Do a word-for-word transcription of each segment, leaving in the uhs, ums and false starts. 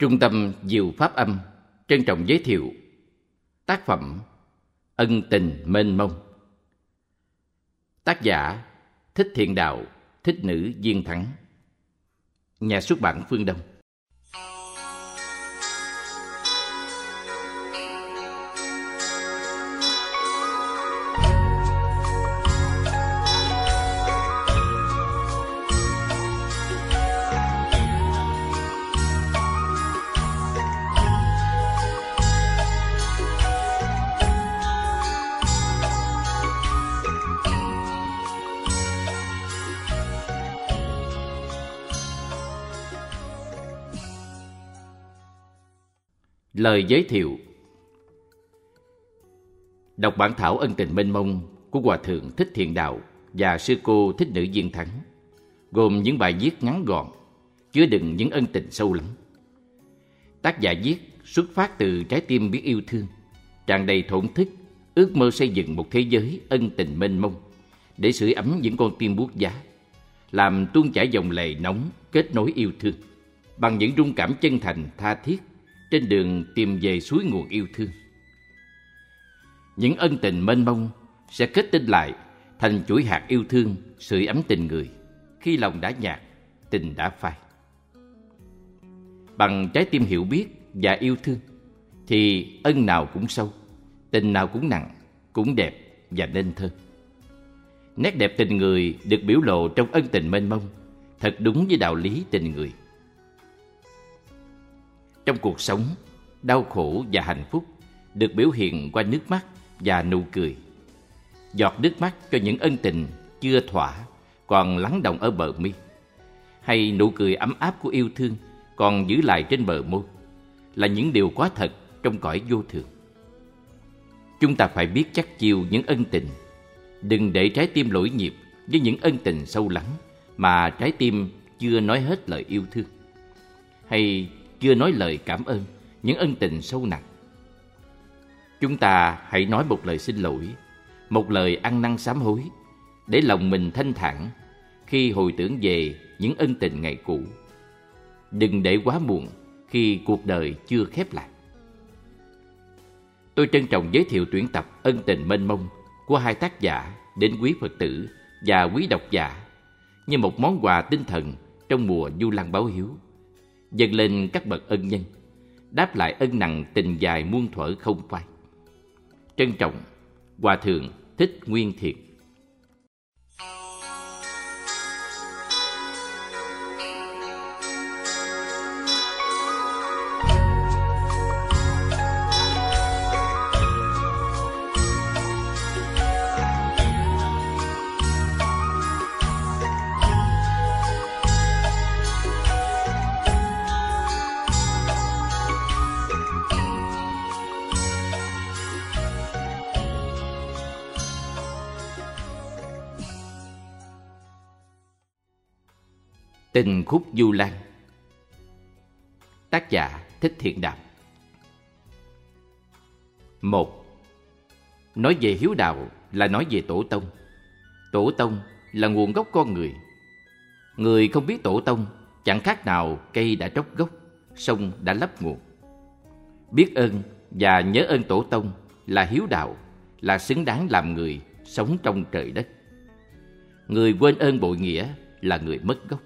Trung tâm Diệu Pháp Âm trân trọng giới thiệu tác phẩm Ân Tình Mênh Mông. Tác giả Thích Thiện Đạo, Thích Nữ Duyên Thắng. Nhà xuất bản Phương Đông. Lời giới thiệu. Đọc bản thảo Ân Tình Mênh Mông của Hòa Thượng Thích Thiện Đạo và Sư Cô Thích Nữ Duyên Thắng, gồm những bài viết ngắn gọn, chứa đựng những ân tình sâu lắng. Tác giả viết xuất phát từ trái tim biết yêu thương, tràn đầy thổn thức, ước mơ xây dựng một thế giới ân tình mênh mông để sưởi ấm những con tim buốt giá, làm tuôn chảy dòng lệ nóng kết nối yêu thương bằng những rung cảm chân thành tha thiết trên đường tìm về suối nguồn yêu thương. Những ân tình mênh mông sẽ kết tinh lại thành chuỗi hạt yêu thương sưởi ấm tình người khi lòng đã nhạt, tình đã phai. Bằng trái tim hiểu biết và yêu thương thì ân nào cũng sâu, tình nào cũng nặng, cũng đẹp và nên thơ. Nét đẹp tình người được biểu lộ trong ân tình mênh mông, thật đúng với đạo lý tình người. Trong cuộc sống, đau khổ và hạnh phúc được biểu hiện qua nước mắt và nụ cười. Giọt nước mắt cho những ân tình chưa thỏa còn lắng đọng ở bờ mi, hay nụ cười ấm áp của yêu thương còn giữ lại trên bờ môi, là những điều quá thật trong cõi vô thường. Chúng ta phải biết chắc chiêu những ân tình, đừng để trái tim lỗi nhịp với những ân tình sâu lắng mà trái tim chưa nói hết lời yêu thương, hay chưa nói lời cảm ơn những ân tình sâu nặng. Chúng ta hãy nói một lời xin lỗi, một lời ăn năn sám hối, để lòng mình thanh thản khi hồi tưởng về những ân tình ngày cũ. Đừng để quá muộn khi cuộc đời chưa khép lại. Tôi trân trọng giới thiệu tuyển tập Ân Tình Mênh Mông của hai tác giả đến quý Phật tử và quý độc giả như một món quà tinh thần trong mùa Vu Lan báo hiếu, dâng lên các bậc ân nhân, đáp lại ân nặng tình dài muôn thuở không phai. Trân trọng, Hòa Thượng Thích Nguyên Thiện. Tình khúc Vu Lan. Tác giả Thích Thiện Đạo. Một. Nói về hiếu đạo là nói về tổ tông. Tổ tông là nguồn gốc con người. Người không biết tổ tông chẳng khác nào cây đã tróc gốc, sông đã lấp nguồn. Biết ơn và nhớ ơn tổ tông là hiếu đạo, là xứng đáng làm người sống trong trời đất. Người quên ơn bội nghĩa là người mất gốc.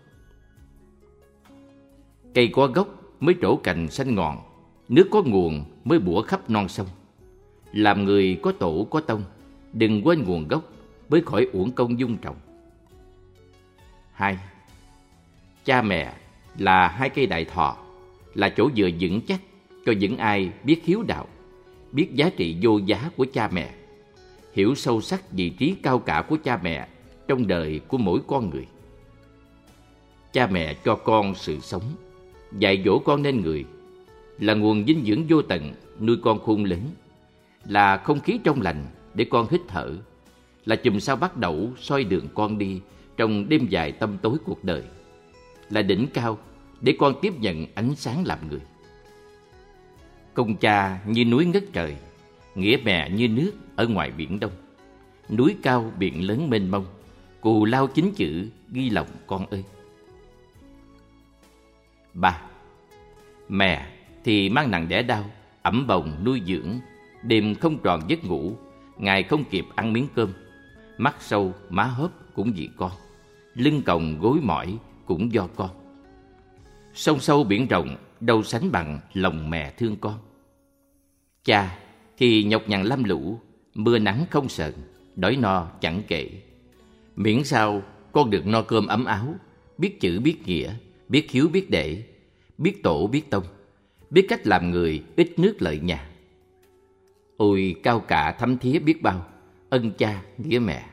Cây có gốc mới trổ cành xanh ngọn, nước có nguồn mới bủa khắp non sông. Làm người có tổ có tông, đừng quên nguồn gốc mới khỏi uổng công dung trồng. Hai. Cha mẹ là hai cây đại thọ, là chỗ dựa vững chắc cho những ai biết hiếu đạo, biết giá trị vô giá của cha mẹ, hiểu sâu sắc vị trí cao cả của cha mẹ trong đời của mỗi con người. Cha mẹ cho con sự sống, dạy dỗ con nên người, là nguồn dinh dưỡng vô tận nuôi con khôn lớn, là không khí trong lành để con hít thở, là chùm sao bắt đầu soi đường con đi trong đêm dài tăm tối cuộc đời, là đỉnh cao để con tiếp nhận ánh sáng làm người. Công cha như núi ngất trời, nghĩa mẹ như nước ở ngoài biển Đông. Núi cao biển lớn mênh mông, cù lao chính chữ ghi lòng con ơi. Ba. Mẹ thì mang nặng đẻ đau, ẵm bồng nuôi dưỡng, đêm không tròn giấc ngủ, ngày không kịp ăn miếng cơm. Mắt sâu má hớp cũng vì con, lưng còng gối mỏi cũng do con. Sông sâu biển rộng đâu sánh bằng lòng mẹ thương con. Cha thì nhọc nhằn lam lũ, mưa nắng không sờn, đói no chẳng kể. Miễn sao con được no cơm ấm áo, biết chữ biết nghĩa, biết hiếu biết để, biết tổ biết tông, biết cách làm người ít nước lợi nhà. Ôi cao cả thấm thía biết bao, ân cha nghĩa mẹ.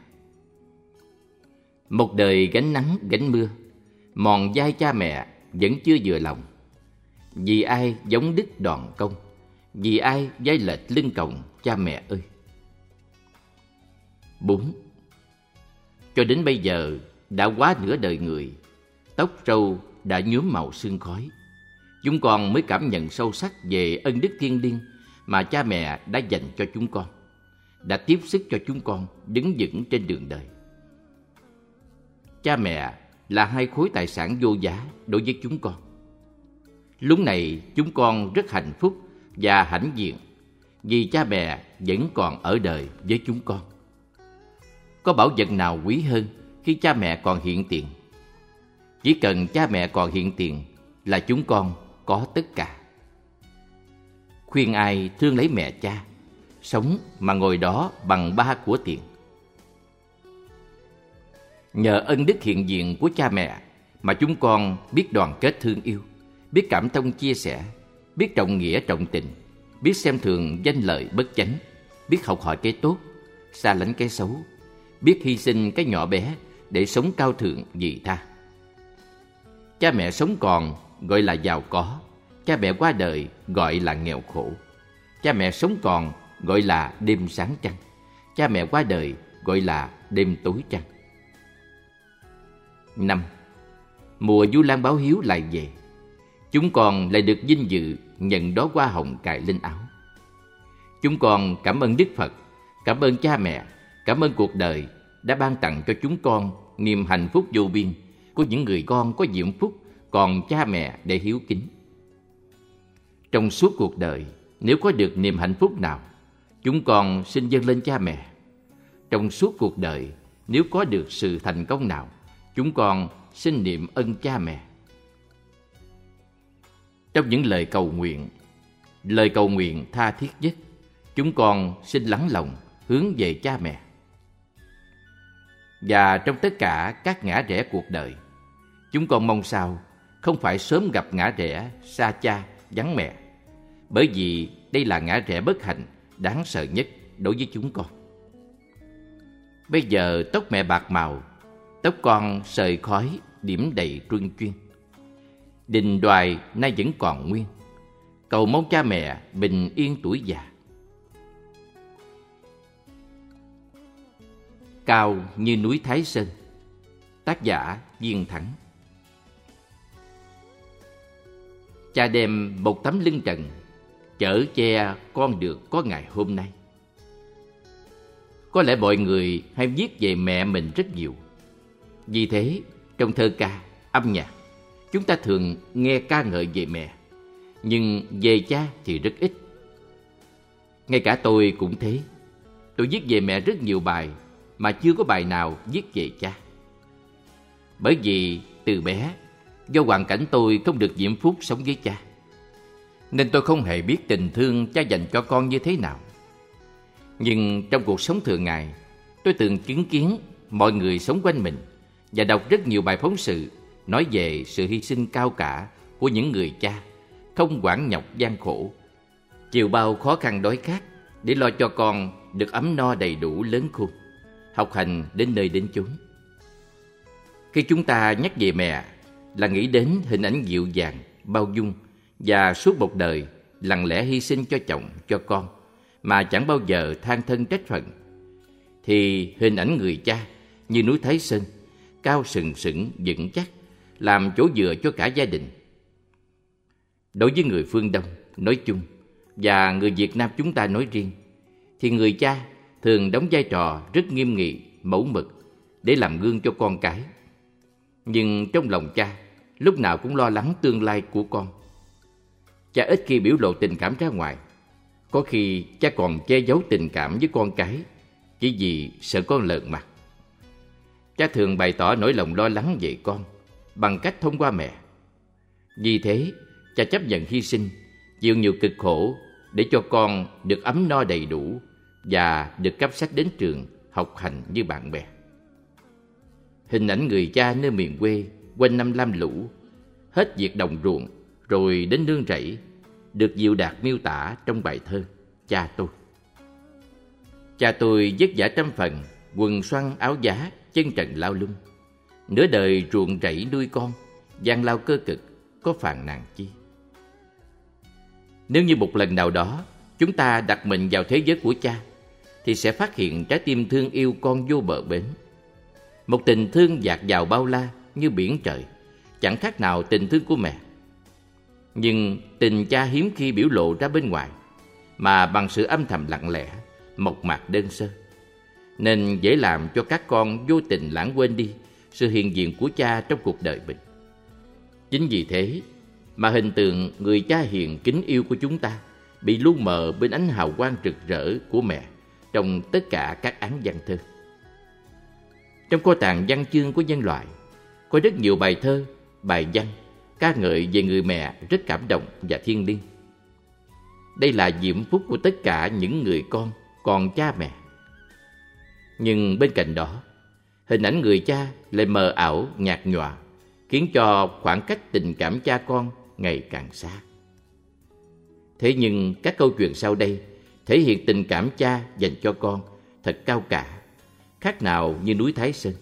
Một đời gánh nắng gánh mưa, mòn vai cha mẹ vẫn chưa vừa lòng. Vì ai giống đứt đòn công, vì ai vai lệch lưng còng cha mẹ ơi. Bốn. Cho đến bây giờ đã quá nửa đời người, tóc râu đã nhuốm màu sương khói. Chúng con mới cảm nhận sâu sắc về ân đức thiêng liêng mà cha mẹ đã dành cho chúng con, đã tiếp sức cho chúng con đứng vững trên đường đời. Cha mẹ là hai khối tài sản vô giá đối với chúng con. Lúc này chúng con rất hạnh phúc và hãnh diện vì cha mẹ vẫn còn ở đời với chúng con. Có bảo vật nào quý hơn khi cha mẹ còn hiện tiền? Chỉ cần cha mẹ còn hiện tiền là chúng con có tất cả. Khuyên ai thương lấy mẹ cha, sống mà ngồi đó bằng ba của tiền. Nhờ ân đức hiện diện của cha mẹ mà chúng con biết đoàn kết thương yêu, biết cảm thông chia sẻ, biết trọng nghĩa trọng tình, biết xem thường danh lợi bất chánh, biết học hỏi cái tốt, xa lánh cái xấu, biết hy sinh cái nhỏ bé để sống cao thượng vị tha. Cha mẹ sống còn gọi là giàu có, cha mẹ qua đời gọi là nghèo khổ. Cha mẹ sống còn gọi là đêm sáng trăng, cha mẹ qua đời gọi là đêm tối trăng. Năm. Mùa Vu Lan báo hiếu lại về, chúng con lại được vinh dự nhận đó hoa hồng cài lên áo. Chúng con cảm ơn Đức Phật, cảm ơn cha mẹ, cảm ơn cuộc đời đã ban tặng cho chúng con niềm hạnh phúc vô biên của những người con có diễm phúc còn cha mẹ để hiếu kính. Trong suốt cuộc đời, nếu có được niềm hạnh phúc nào, chúng con xin dâng lên cha mẹ. Trong suốt cuộc đời, nếu có được sự thành công nào, chúng con xin niệm ơn cha mẹ. Trong những lời cầu nguyện, lời cầu nguyện tha thiết nhất, chúng con xin lắng lòng hướng về cha mẹ. Và trong tất cả các ngã rẽ cuộc đời, chúng con mong sao không phải sớm gặp ngã rẽ xa cha, vắng mẹ, bởi vì đây là ngã rẽ bất hạnh đáng sợ nhất đối với chúng con. Bây giờ tóc mẹ bạc màu, tóc con sợi khói điểm đầy truân chuyên. Đình đoài nay vẫn còn nguyên, cầu mong cha mẹ bình yên tuổi già. Cao như núi Thái Sơn. Tác giả Viên Thắng. Cha đem một tấm lưng trần chở che con được có ngày hôm nay. Có lẽ mọi người hay viết về mẹ mình rất nhiều. Vì thế, trong thơ ca, âm nhạc, chúng ta thường nghe ca ngợi về mẹ, nhưng về cha thì rất ít. Ngay cả tôi cũng thế. Tôi viết về mẹ rất nhiều bài mà chưa có bài nào viết về cha. Bởi vì từ bé, do hoàn cảnh tôi không được diễm phúc sống với cha, nên tôi không hề biết tình thương cha dành cho con như thế nào. Nhưng trong cuộc sống thường ngày, tôi từng chứng kiến mọi người sống quanh mình và đọc rất nhiều bài phóng sự nói về sự hy sinh cao cả của những người cha không quản nhọc gian khổ, chịu bao khó khăn đói khát để lo cho con được ấm no đầy đủ lớn khôn, học hành đến nơi đến chốn. Khi chúng ta nhắc về mẹ là nghĩ đến hình ảnh dịu dàng, bao dung và suốt một đời lặng lẽ hy sinh cho chồng, cho con mà chẳng bao giờ than thân trách phận, thì hình ảnh người cha như núi Thái Sơn, cao sừng sững vững chắc, làm chỗ dựa cho cả gia đình. Đối với người phương Đông nói chung và người Việt Nam chúng ta nói riêng, thì người cha thường đóng vai trò rất nghiêm nghị, mẫu mực để làm gương cho con cái. Nhưng trong lòng cha lúc nào cũng lo lắng tương lai của con. cha ít khi biểu lộ tình cảm ra ngoài. Có khi cha còn che giấu tình cảm với con cái, chỉ vì sợ con lợn mặt. Cha thường bày tỏ nỗi lòng lo lắng về con bằng cách thông qua mẹ. Vì thế, cha chấp nhận hy sinh, chịu nhiều cực khổ để cho con được ấm no đầy đủ và được cấp sách đến trường học hành như bạn bè. Hình ảnh người cha nơi miền quê quanh năm lam lũ, hết việc đồng ruộng rồi đến nương rẫy, được Diệu Đạt miêu tả trong bài thơ Cha Tôi. Cha tôi vất vả trăm phần, quần xoăn áo giá, chân trần lao lung. Nửa đời ruộng rẫy nuôi con, gian lao cơ cực, có phàn nàn chi. Nếu như một lần nào đó chúng ta đặt mình vào thế giới của cha, thì sẽ phát hiện trái tim thương yêu con vô bờ bến. Một tình thương dạt dào bao la như biển trời, chẳng khác nào tình thương của mẹ. Nhưng tình cha hiếm khi biểu lộ ra bên ngoài, mà bằng sự âm thầm lặng lẽ, mộc mạc đơn sơ, nên dễ làm cho các con vô tình lãng quên đi sự hiện diện của cha trong cuộc đời mình. Chính vì thế mà hình tượng người cha hiền kính yêu của chúng ta bị lu mờ bên ánh hào quang rực rỡ của mẹ trong tất cả các án văn thơ. Trong kho tàng văn chương của nhân loại, có rất nhiều bài thơ, bài văn ca ngợi về người mẹ rất cảm động và thiêng liêng. Đây là diễm phúc của tất cả những người con còn cha mẹ. Nhưng bên cạnh đó, hình ảnh người cha lại mờ ảo, nhạt nhòa, khiến cho khoảng cách tình cảm cha con ngày càng xa. Thế nhưng các câu chuyện sau đây thể hiện tình cảm cha dành cho con thật cao cả, khác nào như núi Thái Sơn.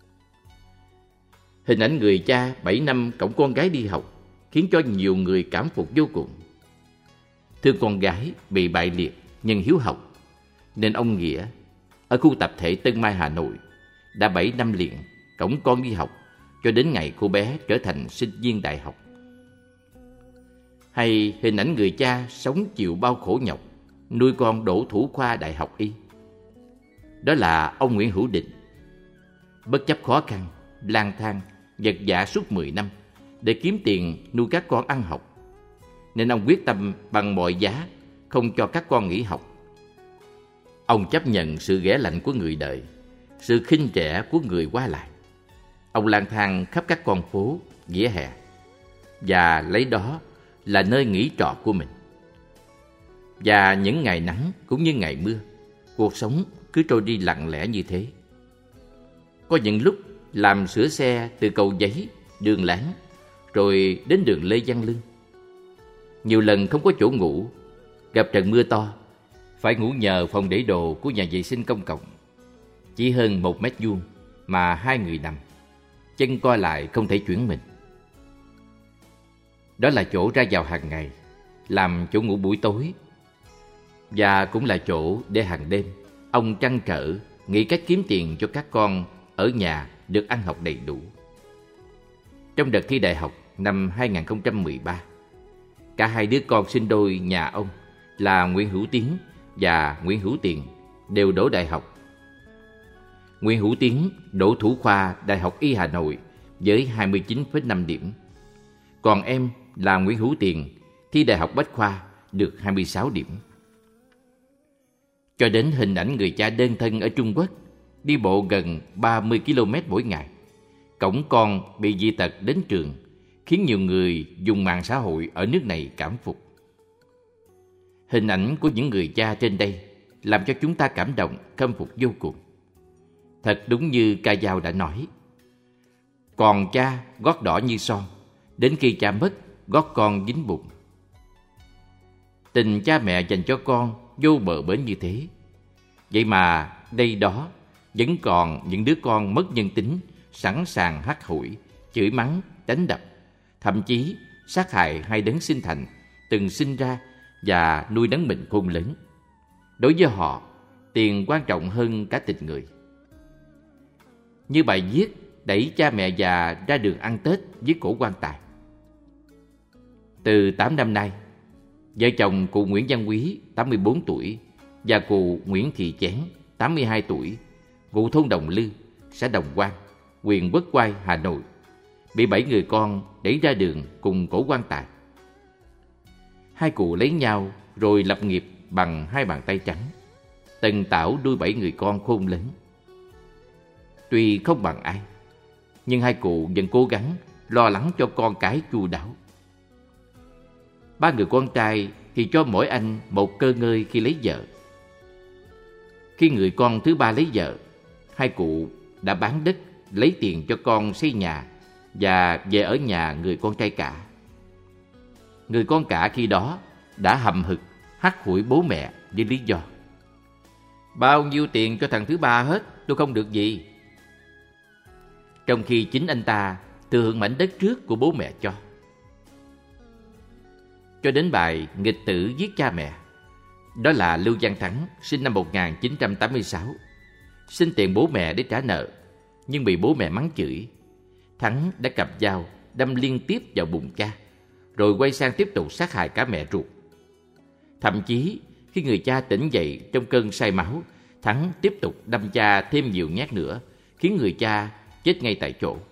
Hình ảnh người cha bảy năm cõng con gái đi học khiến cho nhiều người cảm phục vô cùng. Thương con gái bị bại liệt nhưng hiếu học, nên ông Nghĩa ở khu tập thể Tân Mai, Hà Nội đã bảy năm liền cõng con đi học cho đến ngày cô bé trở thành sinh viên đại học. Hay hình ảnh người cha sống chịu bao khổ nhọc nuôi con đỗ thủ khoa đại học y. Đó là ông Nguyễn Hữu Định. Bất chấp khó khăn, lang thang, vật vã suốt mười năm để kiếm tiền nuôi các con ăn học, nên ông quyết tâm bằng mọi giá không cho các con nghỉ học. Ông chấp nhận sự ghẻ lạnh của người đời, sự khinh rẻ của người qua lại. Ông lang thang khắp các con phố, vỉa hè, và lấy đó là nơi nghỉ trọ của mình. Và những ngày nắng cũng như ngày mưa, cuộc sống cứ trôi đi lặng lẽ như thế. Có những lúc làm sửa xe từ Cầu Giấy, đường Láng, rồi đến đường Lê Văn Lương. Nhiều lần không có chỗ ngủ, gặp trận mưa to, phải ngủ nhờ phòng để đồ của nhà vệ sinh công cộng. Chỉ hơn một mét vuông mà hai người nằm, chân co lại không thể chuyển mình. Đó là chỗ ra vào hàng ngày, làm chỗ ngủ buổi tối, và cũng là chỗ để hàng đêm ông trăn trở nghĩ cách kiếm tiền cho các con ở nhà được ăn học đầy đủ. Trong đợt thi đại học năm hai không một ba, cả hai đứa con sinh đôi nhà ông là Nguyễn Hữu Tiến và Nguyễn Hữu Tiền đều đỗ đại học. Nguyễn Hữu Tiến đỗ thủ khoa Đại học Y Hà Nội với hai mươi chín phẩy năm điểm. Còn em là Nguyễn Hữu Tiền thi Đại học Bách Khoa được hai mươi sáu điểm. Cho đến hình ảnh người cha đơn thân ở Trung Quốc, đi bộ gần ba mươi ki lô mét mỗi ngày, cõng con bị dị tật đến trường, khiến nhiều người dùng mạng xã hội ở nước này cảm phục. Hình ảnh của những người cha trên đây làm cho chúng ta cảm động, khâm phục vô cùng. Thật đúng như ca dao đã nói: còn cha gót đỏ như son, đến khi cha mất, gót con dính bùn. Tình cha mẹ dành cho con vô bờ bến như thế. Vậy mà đây đó vẫn còn những đứa con mất nhân tính, sẵn sàng hắt hủi, chửi mắng, đánh đập, thậm chí sát hại hai đấng sinh thành từng sinh ra và nuôi nấng mình khôn lớn. Đối với họ, tiền quan trọng hơn cả tình người. Như bài viết đẩy cha mẹ già ra đường ăn Tết với cổ quan tài. Từ tám năm nay, vợ chồng cụ Nguyễn Văn Quý, tám mươi bốn tuổi, và cụ Nguyễn Thị Chén, tám mươi hai tuổi, ngụ thôn Đồng Lư, xã Đồng Quang, huyện Quốc Oai, Hà Nội, bị bảy người con đẩy ra đường cùng cổ quan tài. hai cụ lấy nhau rồi lập nghiệp bằng hai bàn tay trắng, tần tảo nuôi bảy người con khôn lớn. Tuy không bằng ai, nhưng hai cụ vẫn cố gắng lo lắng cho con cái chu đáo. Ba người con trai thì cho mỗi anh một cơ ngơi khi lấy vợ. Khi người con thứ ba lấy vợ, hai cụ đã bán đất lấy tiền cho con xây nhà và về ở nhà người con trai cả. Người con cả khi đó đã hậm hực hắt hủi bố mẹ với lý do: bao nhiêu tiền cho thằng thứ ba hết, tôi không được gì. Trong khi chính anh ta thừa hưởng mảnh đất trước của bố mẹ cho. Cho đến bài nghịch tử giết cha mẹ, đó là Lưu Văn Thắng, sinh năm một nghìn chín trăm tám mươi sáu, xin tiền bố mẹ để trả nợ, nhưng bị bố mẹ mắng chửi. Thắng đã cầm dao đâm liên tiếp vào bụng cha, rồi quay sang tiếp tục sát hại cả mẹ ruột. Thậm chí khi người cha tỉnh dậy trong cơn say máu, Thắng tiếp tục đâm cha thêm nhiều nhát nữa, khiến người cha chết ngay tại chỗ.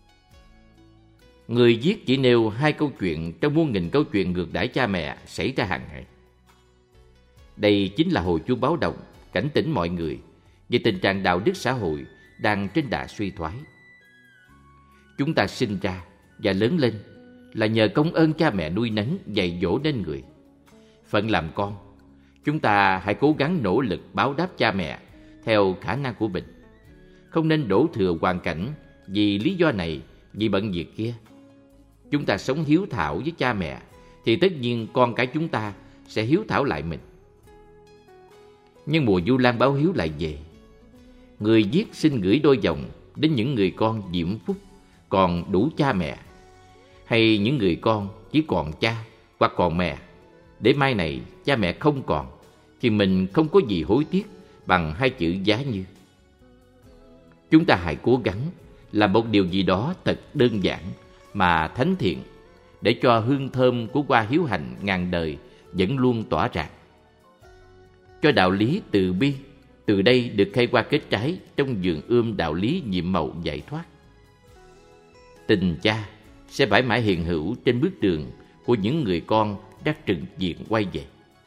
Người viết chỉ nêu hai câu chuyện trong muôn nghìn câu chuyện ngược đãi cha mẹ xảy ra hàng ngày. Đây chính là hồi chuông báo động, cảnh tỉnh mọi người về tình trạng đạo đức xã hội đang trên đà suy thoái. Chúng ta sinh ra và lớn lên là nhờ công ơn cha mẹ nuôi nấng dạy dỗ nên người. Phận làm con, chúng ta hãy cố gắng nỗ lực báo đáp cha mẹ theo khả năng của mình. Không nên đổ thừa hoàn cảnh vì lý do này, vì bận việc kia. Chúng ta sống hiếu thảo với cha mẹ thì tất nhiên con cái chúng ta sẽ hiếu thảo lại mình. Nhưng mùa Vu Lan báo hiếu lại về. Người viết xin gửi đôi dòng đến những người con diễm phúc còn đủ cha mẹ, hay những người con chỉ còn cha hoặc còn mẹ, để mai này cha mẹ không còn thì mình không có gì hối tiếc bằng hai chữ giá như. Chúng ta hãy cố gắng làm một điều gì đó thật đơn giản mà thánh thiện, để cho hương thơm của hoa hiếu hạnh ngàn đời vẫn luôn tỏa rạng. Cho đạo lý từ bi từ đây được khai hoa kết trái trong vườn ươm đạo lý nhiệm màu giải thoát. Tình cha sẽ mãi mãi hiện hữu trên bước đường của những người con đã trừng diện quay về.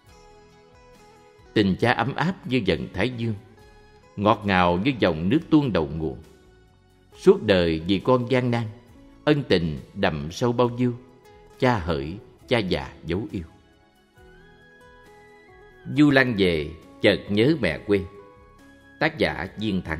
Tình cha ấm áp như dần thái dương, ngọt ngào như dòng nước tuôn đầu nguồn. Suốt đời vì con gian nan, ân tình đậm sâu bao nhiêu, cha hỡi, cha già dấu yêu. Vu Lan về chợt nhớ mẹ quê. Tác giả Viên Thắng.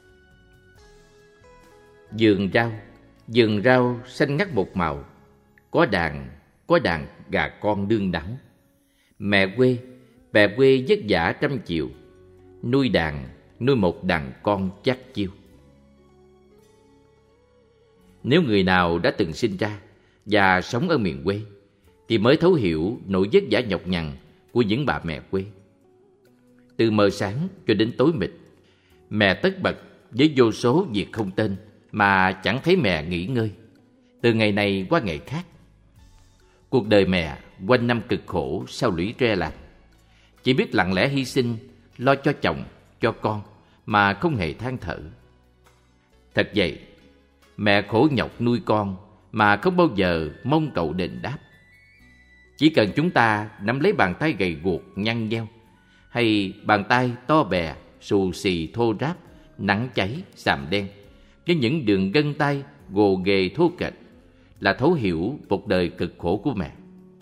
Vườn rau, vườn rau xanh ngắt một màu, có đàn, có đàn gà con đương đắng. Mẹ quê, mẹ quê vất vả trăm chiều, nuôi đàn, nuôi một đàn con chắc chiêu. Nếu người nào đã từng sinh ra và sống ở miền quê thì mới thấu hiểu nỗi vất vả nhọc nhằn của những bà mẹ quê. Từ mờ sáng cho đến tối mịt, mẹ tất bật với vô số việc không tên mà chẳng thấy mẹ nghỉ ngơi, từ ngày này qua ngày khác. Cuộc đời mẹ quanh năm cực khổ sau lũy tre lạc, chỉ biết lặng lẽ hy sinh lo cho chồng, cho con mà không hề than thở. Thật vậy, mẹ khổ nhọc nuôi con mà không bao giờ mong cầu đền đáp. Chỉ cần chúng ta nắm lấy bàn tay gầy guộc nhăn nheo, hay bàn tay to bè, xù xì thô ráp, nắng cháy, xàm đen, với những đường gân tay gồ ghề thô kệch, là thấu hiểu một đời cực khổ của mẹ.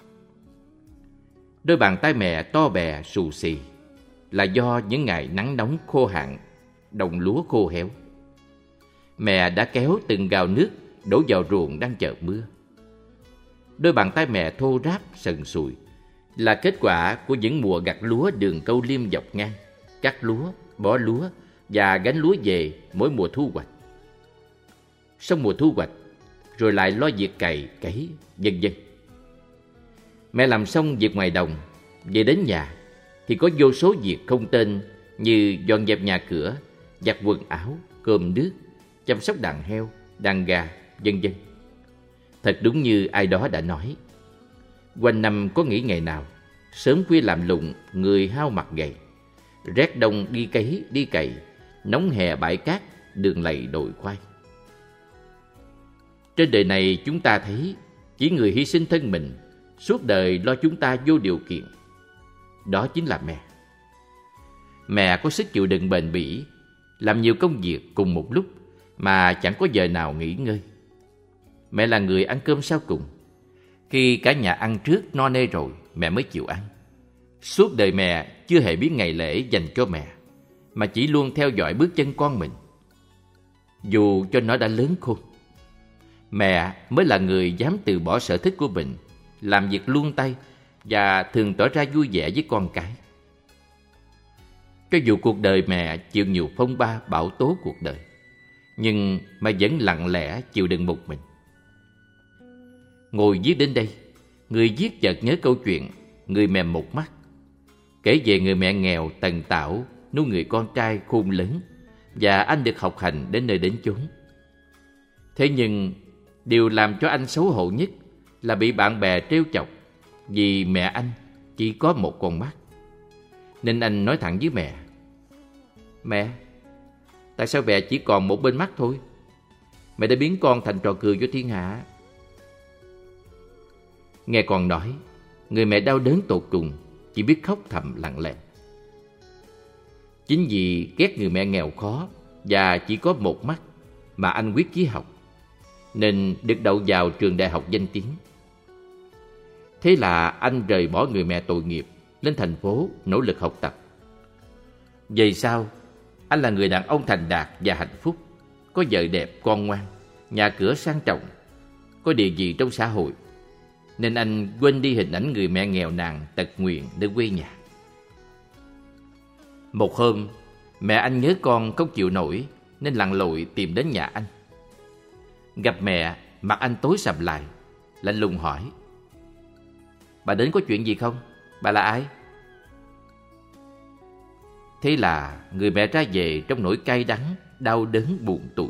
Đôi bàn tay mẹ to bè, xù xì là do những ngày nắng nóng khô hạn, đồng lúa khô héo. Mẹ đã kéo từng gào nước đổ vào ruộng đang chờ mưa. Đôi bàn tay mẹ thô ráp, sần sùi là kết quả của những mùa gặt lúa đường câu liêm dọc ngang, cắt lúa, bó lúa và gánh lúa về mỗi mùa thu hoạch. Sau mùa thu hoạch, rồi lại lo việc cày, cấy, vân vân. Mẹ làm xong việc ngoài đồng, về đến nhà thì có vô số việc không tên như dọn dẹp nhà cửa, giặt quần áo, cơm nước, chăm sóc đàn heo, đàn gà, vân vân. Thật đúng như ai đó đã nói, quanh năm có nghỉ ngày nào, sớm khuya làm lụng, người hao mặt gầy. Rét đông đi cấy, đi cày, nóng hè bãi cát, đường lầy đồi khoai. Trên đời này chúng ta thấy, chỉ người hy sinh thân mình suốt đời lo chúng ta vô điều kiện. Đó chính là mẹ. Mẹ có sức chịu đựng bền bỉ, làm nhiều công việc cùng một lúc mà chẳng có giờ nào nghỉ ngơi. Mẹ là người ăn cơm sau cùng. Khi cả nhà ăn trước no nê rồi, mẹ mới chịu ăn. Suốt đời mẹ chưa hề biết ngày lễ dành cho mẹ, mà chỉ luôn theo dõi bước chân con mình, dù cho nó đã lớn khôn. Mẹ mới là người dám từ bỏ sở thích của mình, làm việc luông tay và thường tỏ ra vui vẻ với con cái. Cho dù cuộc đời mẹ chịu nhiều phong ba bão tố cuộc đời, nhưng mẹ vẫn lặng lẽ chịu đựng một mình. Ngồi viết đến đây, người viết chợt nhớ câu chuyện người mẹ một mắt, kể về người mẹ nghèo tần tảo nuôi người con trai khôn lớn, và anh được học hành đến nơi đến chốn. Thế nhưng điều làm cho anh xấu hổ nhất là bị bạn bè trêu chọc vì mẹ anh chỉ có một con mắt. Nên anh nói thẳng với mẹ: "Mẹ, tại sao mẹ chỉ còn một bên mắt thôi? Mẹ đã biến con thành trò cười cho thiên hạ." Nghe con nói, người mẹ đau đớn tột cùng, chỉ biết khóc thầm lặng lẽ. Chính vì ghét người mẹ nghèo khó và chỉ có một mắt mà anh quyết chí học, nên được đậu vào trường đại học danh tiếng. Thế là anh rời bỏ người mẹ tội nghiệp, lên thành phố nỗ lực học tập. Về sau, anh là người đàn ông thành đạt và hạnh phúc, có vợ đẹp, con ngoan, nhà cửa sang trọng, có địa vị trong xã hội, nên anh quên đi hình ảnh người mẹ nghèo nàn tật nguyền nơi quê nhà. Một hôm, mẹ anh nhớ con không chịu nổi nên lặn lội tìm đến nhà anh. Gặp mẹ, mặt anh tối sầm lại, lạnh lùng hỏi: "Bà đến có chuyện gì không? Bà là ai?" Thế là người mẹ ra về trong nỗi cay đắng, đau đớn buồn tủi.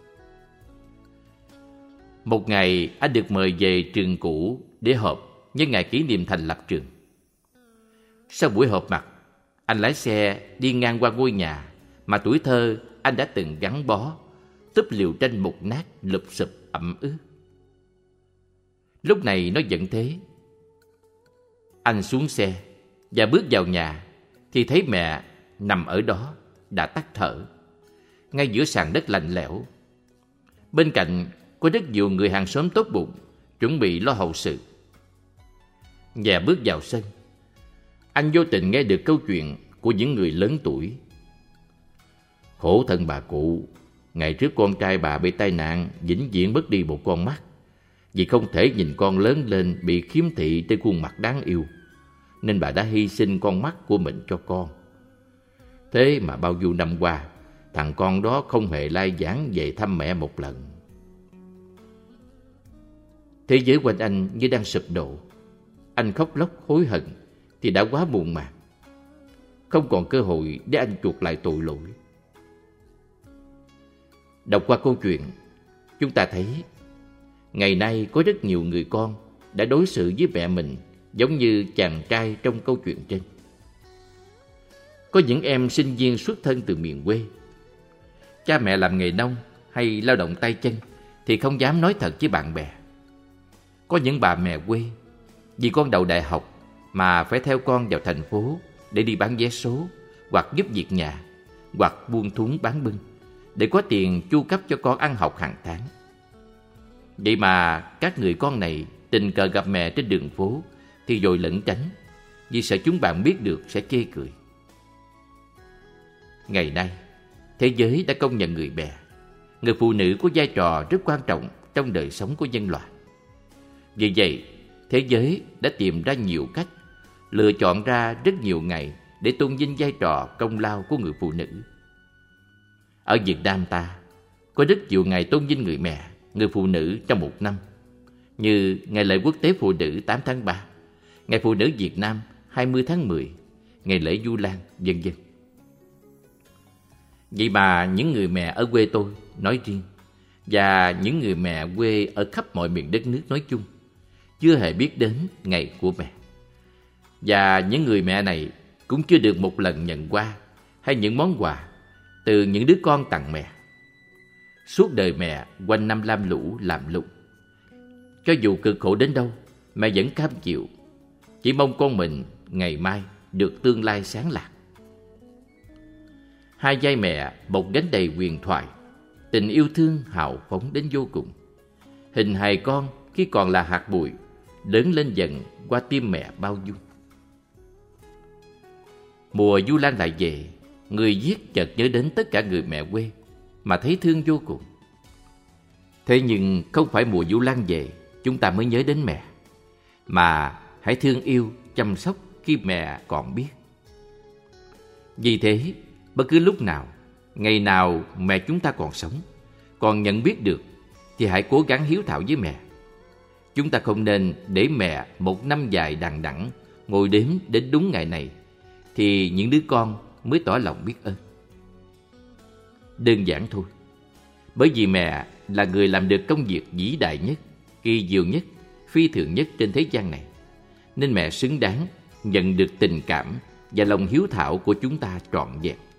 Một ngày, anh được mời về trường cũ để họp nhân ngày kỷ niệm thành lập trường. Sau buổi họp mặt, anh lái xe đi ngang qua ngôi nhà mà tuổi thơ anh đã từng gắn bó, túp liều tranh mục nát lụp xụp ẩm ướt. Lúc này nó vẫn thế. Anh xuống xe và bước vào nhà thì thấy mẹ nằm ở đó đã tắt thở, ngay giữa sàn đất lạnh lẽo. Bên cạnh có rất nhiều người hàng xóm tốt bụng chuẩn bị lo hậu sự. Và bước vào sân, anh vô tình nghe được câu chuyện của những người lớn tuổi. "Khổ thân bà cụ, ngày trước con trai bà bị tai nạn, vĩnh viễn mất đi một con mắt, vì không thể nhìn con lớn lên bị khiếm thị trên khuôn mặt đáng yêu, nên bà đã hy sinh con mắt của mình cho con. Thế mà bao nhiêu năm qua, thằng con đó không hề lai vãng về thăm mẹ một lần." Thế giới quanh anh như đang sụp đổ. Anh khóc lóc hối hận thì đã quá muộn màng, không còn cơ hội để anh chuộc lại tội lỗi. Đọc qua câu chuyện, chúng ta thấy ngày nay có rất nhiều người con đã đối xử với mẹ mình giống như chàng trai trong câu chuyện trên. Có những em sinh viên xuất thân từ miền quê, cha mẹ làm nghề nông hay lao động tay chân thì không dám nói thật với bạn bè. Có những bà mẹ quê vì con đậu đại học mà phải theo con vào thành phố để đi bán vé số, hoặc giúp việc nhà, hoặc buôn thúng bán bưng, để có tiền chu cấp cho con ăn học hàng tháng. Vậy mà các người con này tình cờ gặp mẹ trên đường phố thì vội lẩn tránh, vì sợ chúng bạn biết được sẽ chê cười. Ngày nay, thế giới đã công nhận người mẹ, người phụ nữ có vai trò rất quan trọng trong đời sống của nhân loại. Vì vậy, thế giới đã tìm ra nhiều cách, lựa chọn ra rất nhiều ngày để tôn vinh vai trò công lao của người phụ nữ. Ở Việt Nam ta, có rất nhiều ngày tôn vinh người mẹ, người phụ nữ trong một năm, như Ngày lễ quốc tế phụ nữ tám tháng ba, Ngày phụ nữ Việt Nam hai mươi tháng mười, Ngày lễ Vu Lan, vân vân. Vậy mà những người mẹ ở quê tôi nói riêng, và những người mẹ quê ở khắp mọi miền đất nước nói chung, chưa hề biết đến ngày của mẹ. Và những người mẹ này cũng chưa được một lần nhận quà hay những món quà từ những đứa con tặng mẹ. Suốt đời mẹ quanh năm lam lũ làm lụng. Cho dù cực khổ đến đâu, mẹ vẫn cam chịu, chỉ mong con mình ngày mai được tương lai sáng lạc. Hai vai mẹ một gánh đầy huyền thoại, tình yêu thương hào phóng đến vô cùng. Hình hài con khi còn là hạt bụi, lớn lên dần qua tim mẹ bao dung. Mùa Vu Lan lại về, người viết chợt nhớ đến tất cả người mẹ quê mà thấy thương vô cùng. Thế nhưng không phải mùa Vu Lan về chúng ta mới nhớ đến mẹ, mà hãy thương yêu, chăm sóc khi mẹ còn biết. Vì thế, bất cứ lúc nào, ngày nào mẹ chúng ta còn sống, còn nhận biết được, thì hãy cố gắng hiếu thảo với mẹ. Chúng ta không nên để mẹ một năm dài đằng đẵng ngồi đếm đến đúng ngày này, thì những đứa con mới tỏ lòng biết ơn. Đơn giản thôi, bởi vì mẹ là người làm được công việc vĩ đại nhất, kỳ diệu nhất, phi thường nhất trên thế gian này, nên mẹ xứng đáng nhận được tình cảm và lòng hiếu thảo của chúng ta trọn vẹn.